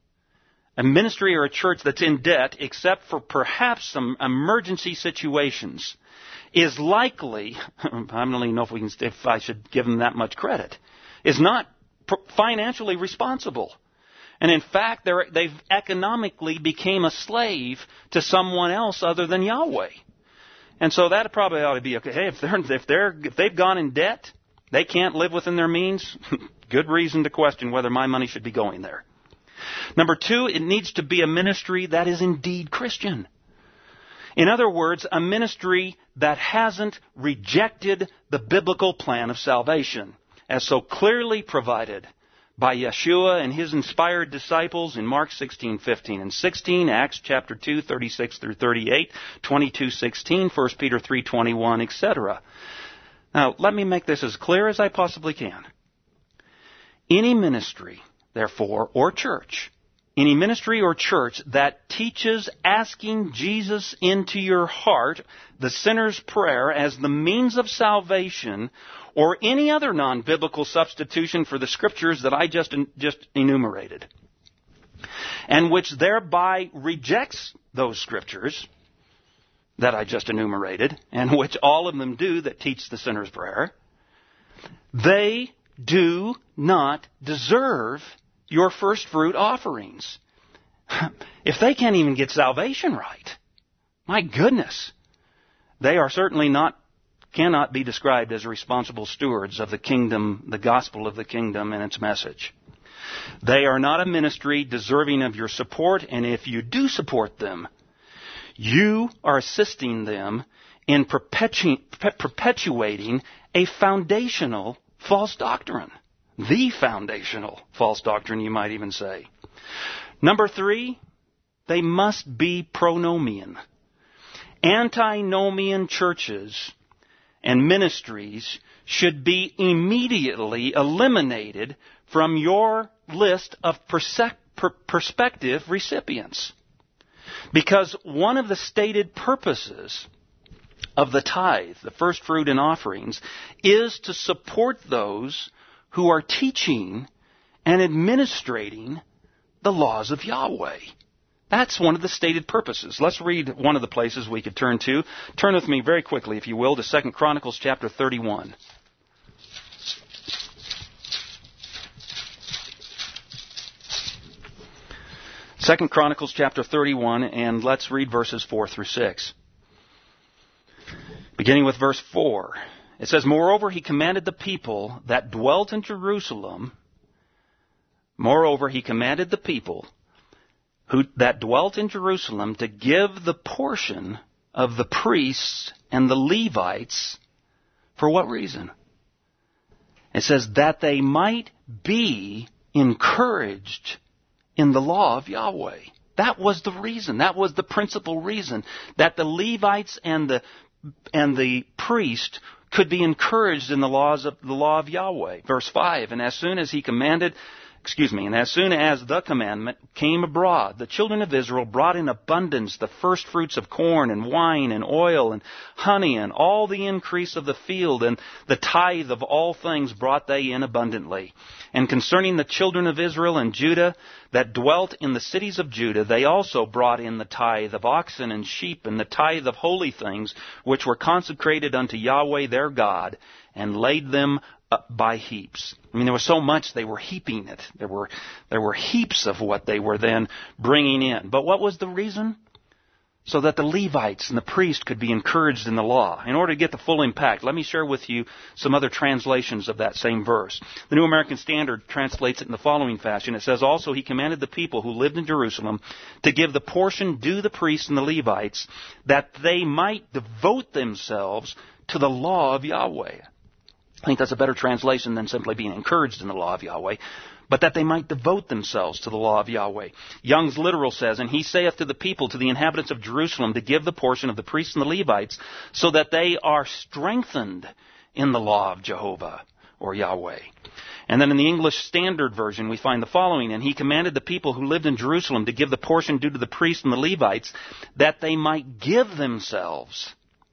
a ministry or a church that's in debt, except for perhaps some emergency situations, is likely, I don't even know if we can, if I should give them that much credit, is not financially responsible. And in fact, they're, they've economically became a slave to someone else other than Yahweh. And so that probably ought to be okay. Hey, if they're if they're if they've gone in debt, they can't live within their means. Good reason to question whether my money should be going there. Number two, it needs to be a ministry that is indeed Christian. In other words, a ministry that hasn't rejected the biblical plan of salvation, as so clearly provided by Yeshua and his inspired disciples in Mark sixteen, fifteen, and sixteen, Acts chapter two, thirty-six through thirty-eight, twenty-two, sixteen, First Peter three, twenty-one, et cetera. Now, let me make this as clear as I possibly can. Any ministry, therefore, or church, any ministry or church that teaches asking Jesus into your heart, the sinner's prayer, as the means of salvation, or any other non-biblical substitution for the scriptures that I just just enumerated, and which thereby rejects those scriptures that I just enumerated, and which all of them do that teach the sinner's prayer, they do not deserve your first fruit offerings. If they can't even get salvation right, my goodness, they are certainly not cannot be described as responsible stewards of the kingdom, the gospel of the kingdom and its message. They are not a ministry deserving of your support, and if you do support them, you are assisting them in perpetu- perpetuating a foundational false doctrine. The foundational false doctrine, you might even say. Number three, they must be pronomian. Antinomian churches and ministries should be immediately eliminated from your list of perse- per- prospective recipients. Because one of the stated purposes of the tithe, the first fruit and offerings, is to support those who are teaching and administrating the laws of Yahweh. That's one of the stated purposes. Let's read one of the places we could turn to. Turn with me very quickly, if you will, to Second Chronicles chapter thirty-one. Second Chronicles chapter thirty-one, and let's read verses four through six. Beginning with verse four, it says, Moreover, he commanded the people that dwelt in Jerusalem, Moreover, he commanded the people who that dwelt in Jerusalem to give the portion of the priests and the Levites. For what reason? It says, that they might be encouraged in the law of Yahweh. That was the reason. That was the principal reason. That the Levites and the and the priest could be encouraged in the laws of the law of Yahweh. Verse five, and as soon as he commanded, excuse me, and as soon as the commandment came abroad, the children of Israel brought in abundance the first fruits of corn and wine and oil and honey and all the increase of the field, and the tithe of all things brought they in abundantly. And concerning the children of Israel and Judah that dwelt in the cities of Judah, they also brought in the tithe of oxen and sheep and the tithe of holy things, which were consecrated unto Yahweh their God, and laid them up by heaps. I mean, there was so much they were heaping it. There were there were heaps of what they were then bringing in. But what was the reason? So that the Levites and the priest could be encouraged in the law. In order to get the full impact, let me share with you some other translations of that same verse. The New American Standard translates it in the following fashion. It says, also he commanded the people who lived in Jerusalem to give the portion due the priests and the Levites, that they might devote themselves to the law of Yahweh. I think that's a better translation than simply being encouraged in the law of Yahweh, but that they might devote themselves to the law of Yahweh. Young's literal says, and he saith to the people, to the inhabitants of Jerusalem, to give the portion of the priests and the Levites, so that they are strengthened in the law of Jehovah, or Yahweh. And then in the English Standard Version, we find the following, and he commanded the people who lived in Jerusalem to give the portion due to the priests and the Levites, that they might give themselves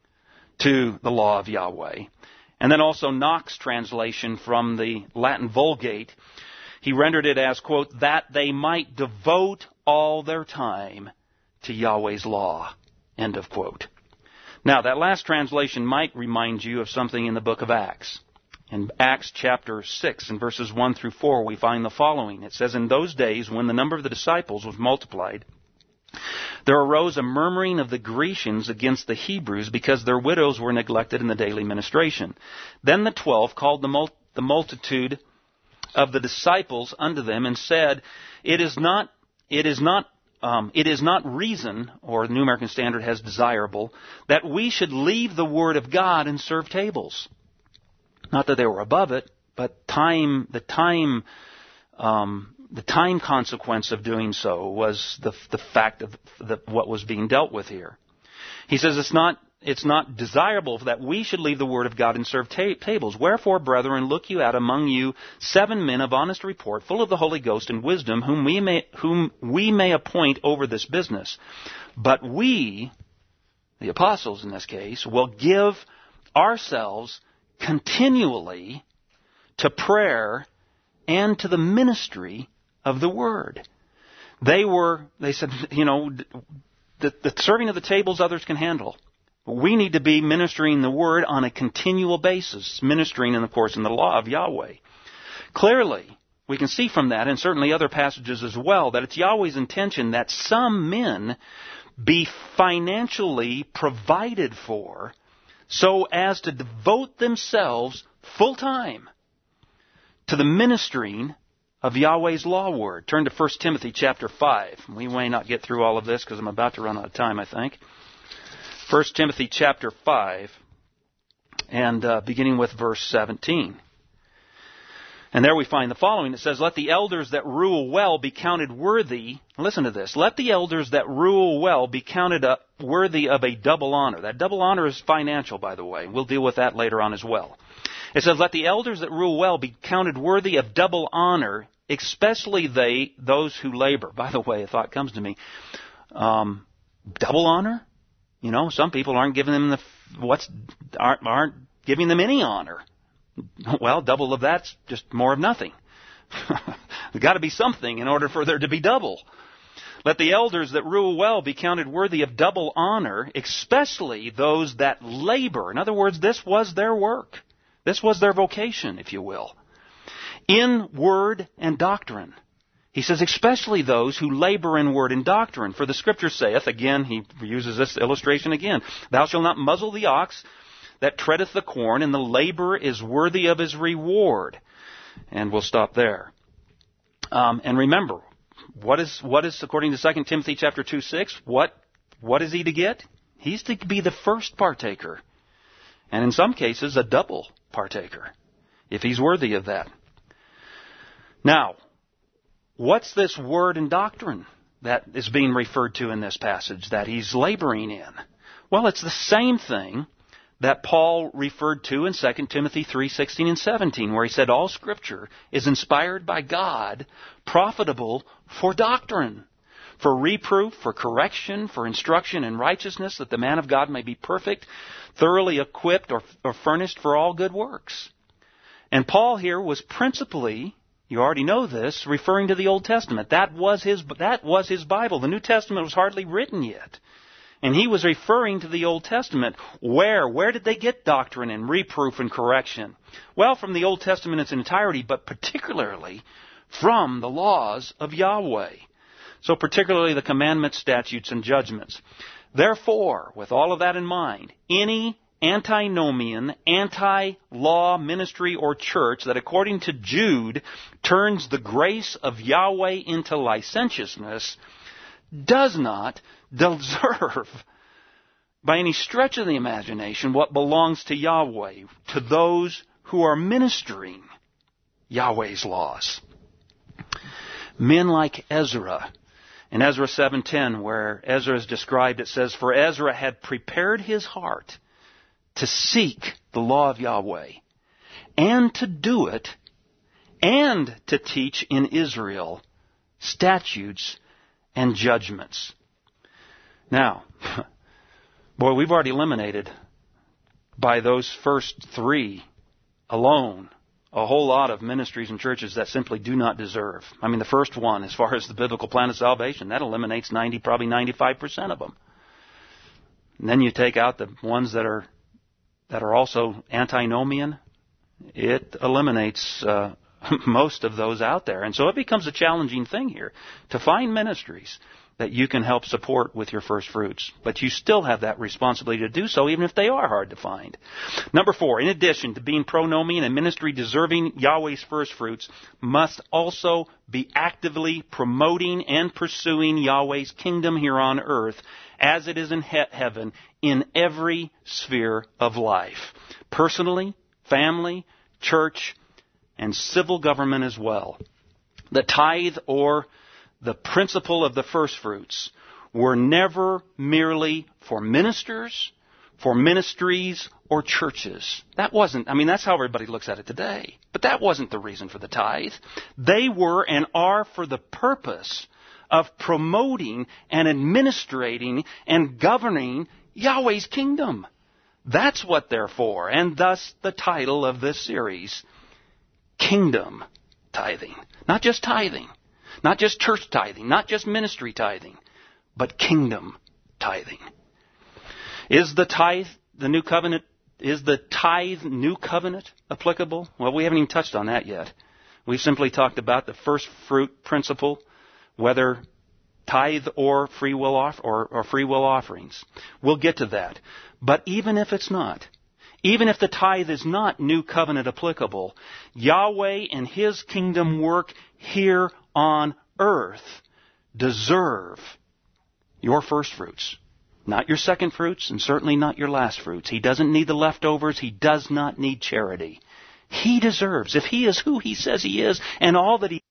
to the law of Yahweh. And then also Knox translation from the Latin Vulgate, he rendered it as, quote, that they might devote all their time to Yahweh's law, end of quote. Now, that last translation might remind you of something in the book of Acts. In Acts chapter six, in verses one through four, we find the following. It says, in those days, when the number of the disciples was multiplied, there arose a murmuring of the Grecians against the Hebrews, because their widows were neglected in the daily ministration. Then the twelve called the, mul- the multitude of the disciples unto them, and said, It is not, it is not, um, it is not reason, or the New American Standard has desirable, that we should leave the word of God and serve tables. Not that they were above it, but time, the time. Um, The time consequence of doing so was the the fact of the, what was being dealt with here. He says it's not it's not desirable that we should leave the word of God and serve ta- tables. Wherefore, brethren, look you out among you seven men of honest report, full of the Holy Ghost and wisdom, whom we may whom we may appoint over this business. But we, the apostles in this case, will give ourselves continually to prayer and to the ministry of the word. They were, they said, you know, the, the serving of the tables others can handle. We need to be ministering the word on a continual basis, ministering, and of course, in the law of Yahweh. Clearly, we can see from that, and certainly other passages as well, that it's Yahweh's intention that some men be financially provided for so as to devote themselves full time to the ministering of Yahweh's law word. Turn to First Timothy chapter five. We may not get through all of this because I'm about to run out of time, I think. First Timothy chapter five, and uh, beginning with verse seventeen. And there we find the following. It says, let the elders that rule well be counted worthy. Listen to this. Let the elders that rule well be counted up worthy of a double honor. That double honor is financial, by the way. We'll deal with that later on as well. It says, let the elders that rule well be counted worthy of double honor, especially they, those who labor. By the way, a thought comes to me. Um, double honor? You know, some people aren't giving them the, what's, aren't, aren't giving them any honor. Well, double of that's just more of nothing. There's got to be something in order for there to be double. Let the elders that rule well be counted worthy of double honor, especially those that labor. In other words, this was their work. This was their vocation, if you will. In word and doctrine. He says, especially those who labor in word and doctrine. For the Scripture saith, again, he uses this illustration again, thou shalt not muzzle the ox that treadeth the corn, and the laborer is worthy of his reward. And we'll stop there. Um, and remember, what is, what is, according to Second Timothy chapter two, six, what, what is he to get? He's to be the first partaker. And in some cases, a double partaker, if he's worthy of that. Now, what's this word and doctrine that is being referred to in this passage that he's laboring in? Well, it's the same thing that Paul referred to in Second Timothy three sixteen and seventeen, where he said, all Scripture is inspired by God, profitable for doctrine, for reproof, for correction, for instruction in righteousness, that the man of God may be perfect, thoroughly equipped or, or furnished for all good works. And Paul here was principally, you already know this, referring to the Old Testament. That was his, that was his Bible. The New Testament was hardly written yet. And he was referring to the Old Testament. Where? Where did they get doctrine and reproof and correction? Well, from the Old Testament in its entirety, but particularly from the laws of Yahweh. So particularly the commandments, statutes, and judgments. Therefore, with all of that in mind, any antinomian, anti-law ministry or church that, according to Jude, turns the grace of Yahweh into licentiousness does not deserve, by any stretch of the imagination, what belongs to Yahweh, to those who are ministering Yahweh's laws. Men like Ezra, in Ezra seven ten, where Ezra is described, it says, for Ezra had prepared his heart to seek the law of Yahweh, and to do it, and to teach in Israel statutes and judgments. Now, boy, we've already eliminated, by those first three alone, a whole lot of ministries and churches that simply do not deserve. I mean, the first one, as far as the biblical plan of salvation, that eliminates ninety, probably ninety-five percent of them. And then you take out the ones that are that are also antinomian. It eliminates uh, most of those out there. And so it becomes a challenging thing here to find ministries that you can help support with your first fruits. But you still have that responsibility to do so, even if they are hard to find. Number four, in addition to being pronomian and ministry deserving Yahweh's first fruits, must also be actively promoting and pursuing Yahweh's kingdom here on earth, as it is in he- heaven, in every sphere of life. Personally, family, church, and civil government as well. The tithe, or the principle of the first fruits, were never merely for ministers, for ministries, or churches. That wasn't, I mean, that's how everybody looks at it today. But that wasn't the reason for the tithe. They were and are for the purpose of promoting and administrating and governing Yahweh's kingdom. That's what they're for. And thus the title of this series, Kingdom Tithing. Not just tithing. Not just church tithing, not just ministry tithing, but kingdom tithing. Is the tithe, the new covenant, is the tithe new covenant applicable? Well, we haven't even touched on that yet. We've simply talked about the first fruit principle, whether tithe or free will off, or, or free will offerings. We'll get to that. But even if it's not, even if the tithe is not new covenant applicable, Yahweh and His kingdom work here on earth deserve your first fruits. Not your second fruits, and certainly not your last fruits. He doesn't need the leftovers. He does not need charity. He deserves, if He is who He says He is, and all that He